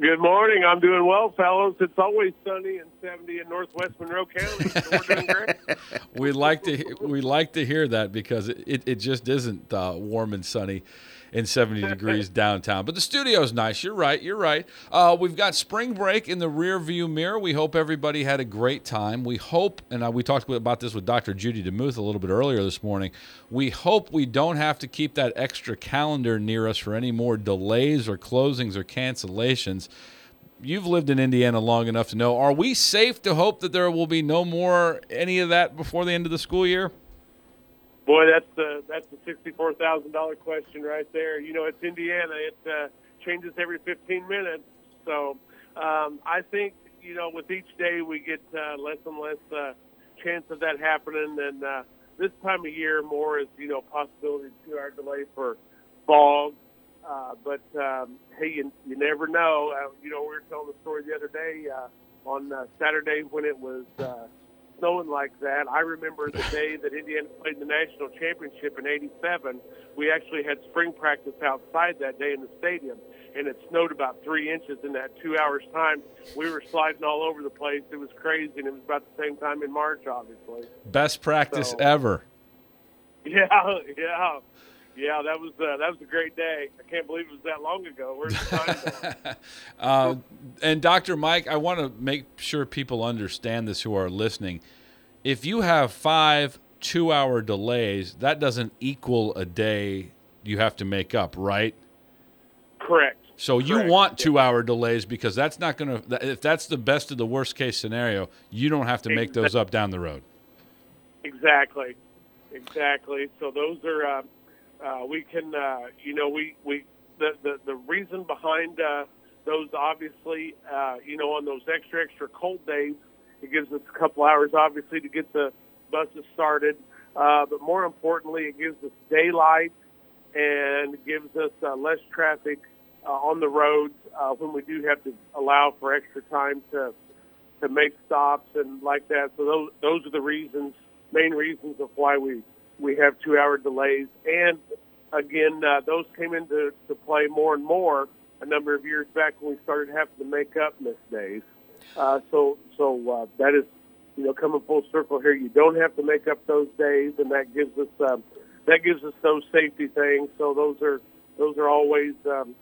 Good morning. I'm doing well, fellows. It's always sunny and 70 in northwest Monroe County, so we're doing great. We like to hear that because it just isn't warm and sunny and 70 degrees downtown. But the studio's nice. You're right. We've got spring break in the rear view mirror. We hope everybody had a great time. We hope, and we talked about this with Dr. Judy DeMuth a little bit earlier this morning, we hope we don't have to keep that extra calendar near us for any more delays or closings or cancellations. You've lived in Indiana long enough to know, are we safe to hope that there will be no more any of that before the end of the school year? Boy, that's the $64,000 question right there. You know, it's Indiana. It changes every 15 minutes. So I think, you know, with each day we get less and less chance of that happening. And this time of year more is, you know, possibility of 2-hour delay for fog. But hey, you never know. You know, we were telling the story the other day on Saturday when it was snowing like that. I remember the day that Indiana played the national championship in '87. We actually had spring practice outside that day in the stadium, and it snowed about 3 inches in that 2 hours time. We were sliding all over the place. It was crazy, and it was about the same time in March, obviously. Best practice ever. Yeah. Yeah, that was a great day. I can't believe it was that long ago. Where's the time? And Dr. Mike, I want to make sure people understand this who are listening. If you have 5 2-hour delays, that doesn't equal a day you have to make up, right? Correct. So you want 2-hour delays because that's not going to – if that's the best of the worst case scenario, you don't have to make those up down the road. Exactly. So those are we can, you know, the reason behind those, obviously, you know, on those extra cold days, it gives us a couple hours, obviously, to get the buses started. But more importantly, it gives us daylight and gives us less traffic on the roads when we do have to allow for extra time to make stops and like that. So those are the main reasons of why we have 2-hour delays. And, again, those came into play more and more a number of years back when we started having to make up missed days. So that is, you know, coming full circle here. You don't have to make up those days, and that gives us those safety things. So those are always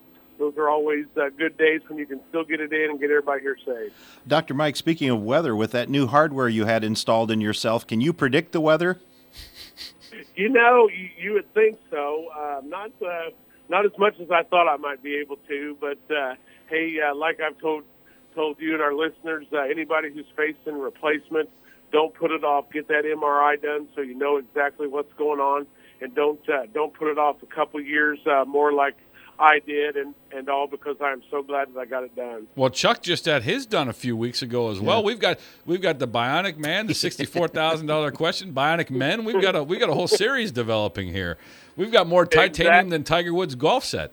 good days when you can still get it in and get everybody here safe. Dr. Mike, speaking of weather, with that new hardware you had installed in yourself, can you predict the weather? You know, you would think so. Not as much as I thought I might be able to, but hey, like I've told you and our listeners, anybody who's facing replacement, don't put it off. Get that MRI done so you know exactly what's going on, and don't put it off a couple years more like I did, and all because I'm so glad that I got it done. Well, Chuck just had his done a few weeks ago as well. Yeah. We've got the Bionic Man, the $64,000 question, Bionic Men. We've got a whole series developing here. We've got more titanium than Tiger Woods' golf set.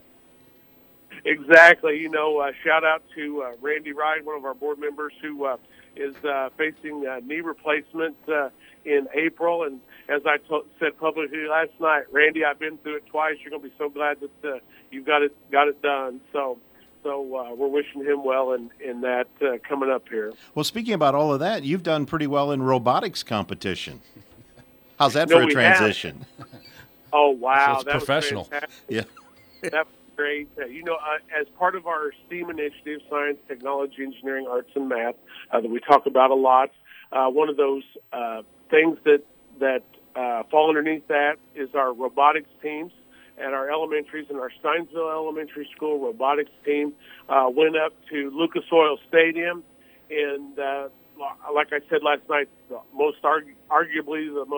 Exactly. You know, shout out to Randy Wright, one of our board members, who is facing knee replacement in April. And as I said publicly last night, Randy, I've been through it twice. You're going to be so glad that you've got it done. So we're wishing him well in that coming up here. Well, speaking about all of that, you've done pretty well in robotics competition. How's that for a transition? Oh, wow. So it's professional. Was fantastic. Yeah. That was great. You know, as part of our STEAM initiative, science, technology, engineering, arts, and math, that we talk about a lot, one of those things that fall underneath that is our robotics teams. At our elementaries, in our Steinsville Elementary School robotics team went up to Lucas Oil Stadium, and like I said last night, arguably the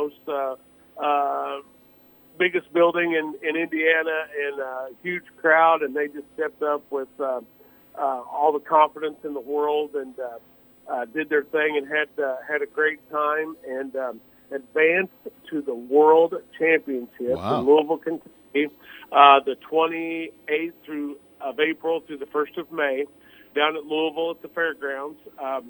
most biggest building in Indiana, and a huge crowd, and they just stepped up with all the confidence in the world and did their thing and had a great time and advanced to the World Championship in Louisville, Kentucky, the 28th of April through the 1st of May, down at Louisville at the fairgrounds.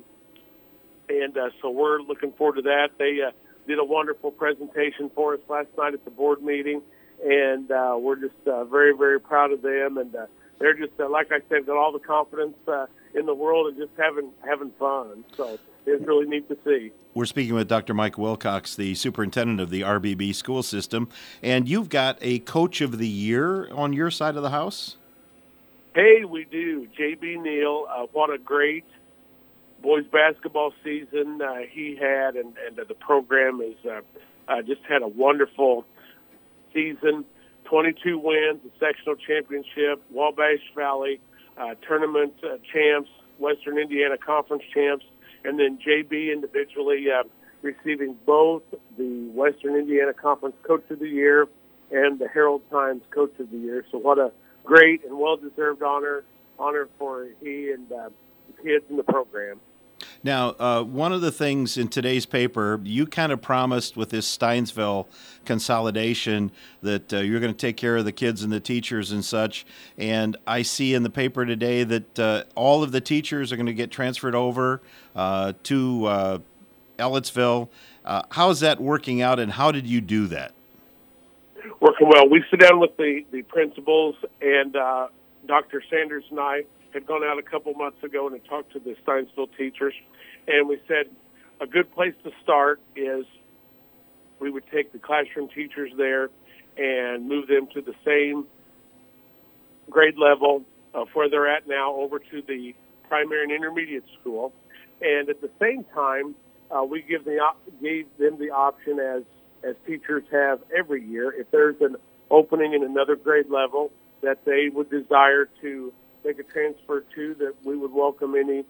So we're looking forward to that. They did a wonderful presentation for us last night at the board meeting, and we're just very, very proud of them. And they're just like I said, got all the confidence in the world and just having fun. So it's really neat to see. We're speaking with Dr. Mike Wilcox, the superintendent of the RBB school system, and you've got a Coach of the Year on your side of the house? Hey, we do. J.B. Neal, what a great boys basketball season he had, and the program is just had a wonderful season. 22 wins, a sectional championship, Wabash Valley tournament champs, Western Indiana Conference champs, and then JB individually receiving both the Western Indiana Conference Coach of the Year and the Herald Times Coach of the Year. So what a great and well-deserved honor for he and the kids in the program. Now, one of the things in today's paper, you kind of promised with this Steinsville consolidation that you're going to take care of the kids and the teachers and such. And I see in the paper today that all of the teachers are going to get transferred over to Ellettsville. How is that working out, and how did you do that? Working well. We sit down with the principals, and Dr. Sanders and I had gone out a couple months ago and had talked to the Steinsville teachers, and we said a good place to start is we would take the classroom teachers there and move them to the same grade level of where they're at now over to the primary and intermediate school. And at the same time, we gave them the option, as teachers have every year, if there's an opening in another grade level that they would desire to make a transfer to, that we would welcome any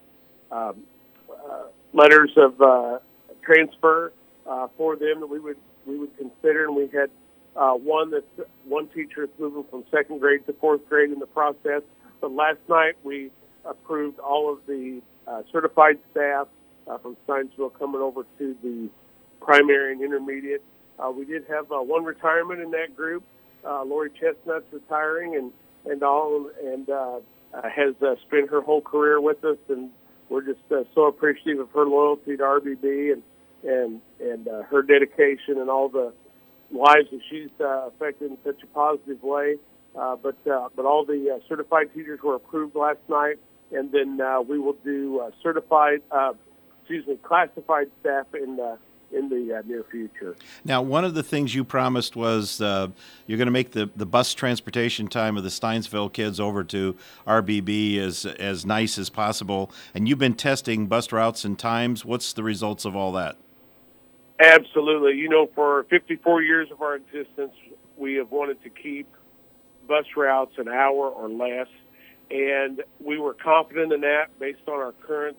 letters of transfer for them that we would consider. And we had one teacher that's moving from second grade to fourth grade in the process. But last night we approved all of the certified staff from Steinsville coming over to the primary and intermediate. We did have one retirement in that group. Lori Chestnut's retiring and has spent her whole career with us, and we're just so appreciative of her loyalty to RBB and her dedication and all the lives that she's affected in such a positive way. But all the certified teachers were approved last night, and then we will do classified staff in the near future. Now, one of the things you promised was you're going to make the bus transportation time of the Steinsville kids over to RBB as nice as possible. And you've been testing bus routes and times. What's the results of all that? Absolutely. You know, for 54 years of our existence, we have wanted to keep bus routes an hour or less. And we were confident in that based on our current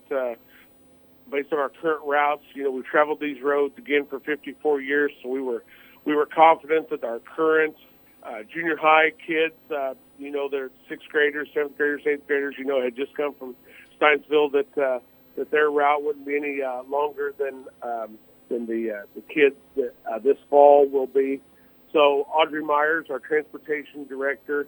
routes. You know, we've traveled these roads again for 54 years, so we were confident that our current junior high kids, they're sixth graders, seventh graders, eighth graders, had just come from Steinsville, that their route wouldn't be any longer than the kids that this fall will be. So Audrey Myers, our transportation director,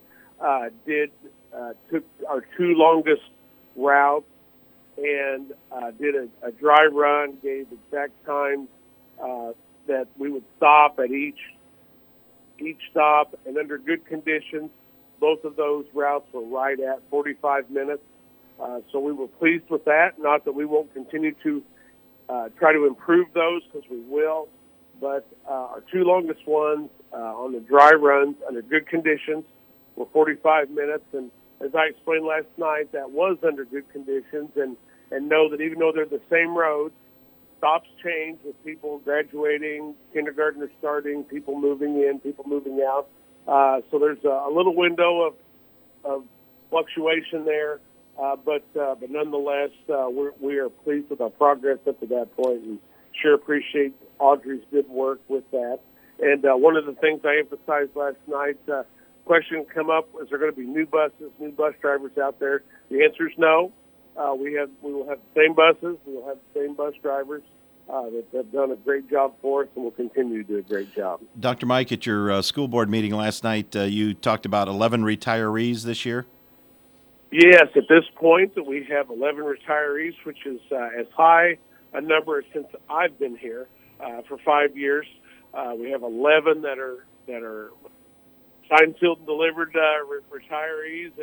took our two longest routes and did a dry run, gave exact times that we would stop at each stop, and under good conditions, both of those routes were right at 45 minutes. So we were pleased with that. Not that we won't continue to try to improve those, because we will, but our two longest ones on the dry runs under good conditions were 45 minutes, and as I explained last night, that was under good conditions, and know that even though they're the same roads, stops change with people graduating, kindergartners starting, people moving in, people moving out. So there's a little window of fluctuation there, but nonetheless, we are pleased with our progress up to that point, and sure appreciate Audrey's good work with that. And one of the things I emphasized last night, question come up, is there going to be new bus drivers out there? The answer is no. We will have the same buses. We will have the same bus drivers that have done a great job for us, and will continue to do a great job. Dr. Mike, at your school board meeting last night, you talked about 11 retirees this year? Yes, at this point we have 11 retirees, which is as high a number since I've been here for 5 years. We have 11 that are signed, sealed, and delivered retirees,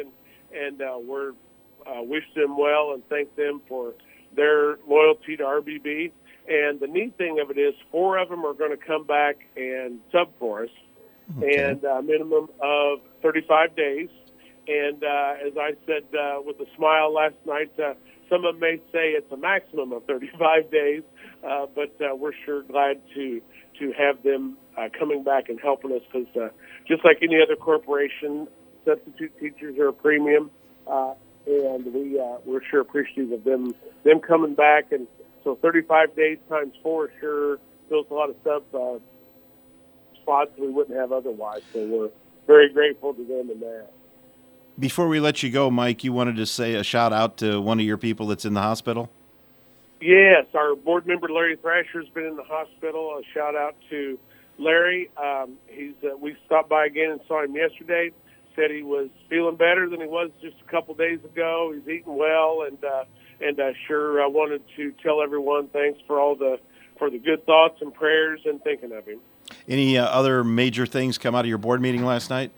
and we're wish them well and thank them for their loyalty to RBB. And the neat thing of it is 4 of them are going to come back and sub for us, and a minimum of 35 days. And as I said with a smile last night, some of them may say it's a maximum of 35 days, but we're sure glad to have them coming back and helping us, because just like any other corporation, substitute teachers are a premium, and we're sure appreciative of them coming back. And so 35 days times 4 sure fills a lot of sub spots we wouldn't have otherwise. So we're very grateful to them in that. Before we let you go, Mike, you wanted to say a shout out to one of your people that's in the hospital? Yes, our board member Larry Thrasher has been in the hospital. A shout out to Larry. We stopped by again and saw him yesterday. Said he was feeling better than he was just a couple days ago. He's eating well, and sure wanted to tell everyone thanks for the good thoughts and prayers and thinking of him. Any other major things come out of your board meeting last night?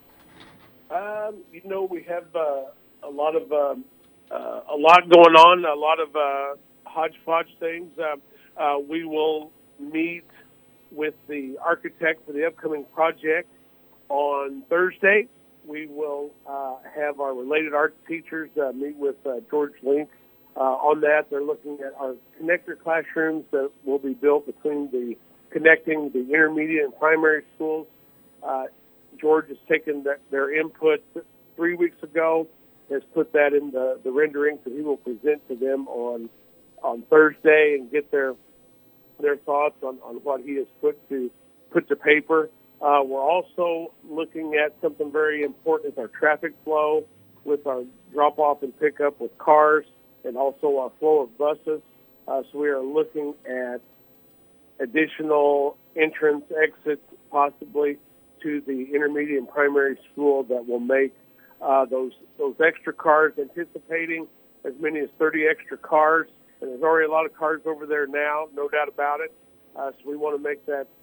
We have a lot going on, a lot of hodgepodge things. We will meet with the architect for the upcoming project on Thursday. We will have our related art teachers meet with George Link on that. They're looking at our connector classrooms that will be built connecting the intermediate and primary schools. George has taken their input 3 weeks ago, has put that in the renderings that he will present to them on Thursday and get their thoughts on what he has put to paper. We're also looking at something very important is our traffic flow with our drop-off and pickup with cars, and also our flow of buses. So we are looking at additional entrance exits possibly to the intermediate and primary school that will make those extra cars, anticipating as many as 30 extra cars. And there's already a lot of cars over there now, no doubt about it. So we want to make that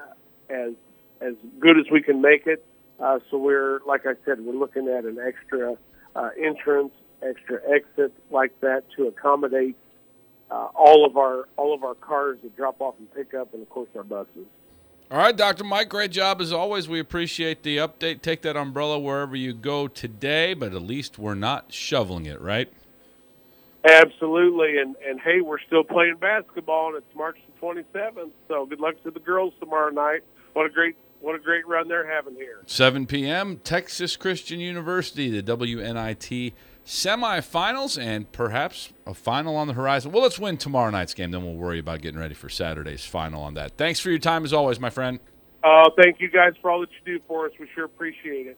as good as we can make it. So we're, like I said, we're looking at an extra entrance, extra exit like that to accommodate all of our cars that drop off and pick up, and of course our buses. All right, Dr. Mike, great job as always. We appreciate the update. Take that umbrella wherever you go today, but at least we're not shoveling it, right? Absolutely, and hey, we're still playing basketball, and it's March the 27th. So good luck to the girls tomorrow night. What a great run they're having here. 7 p.m. Texas Christian University, the WNIT semifinals, and perhaps a final on the horizon. Well, let's win tomorrow night's game, then we'll worry about getting ready for Saturday's final on that. Thanks for your time as always, my friend. Thank you guys for all that you do for us. We sure appreciate it.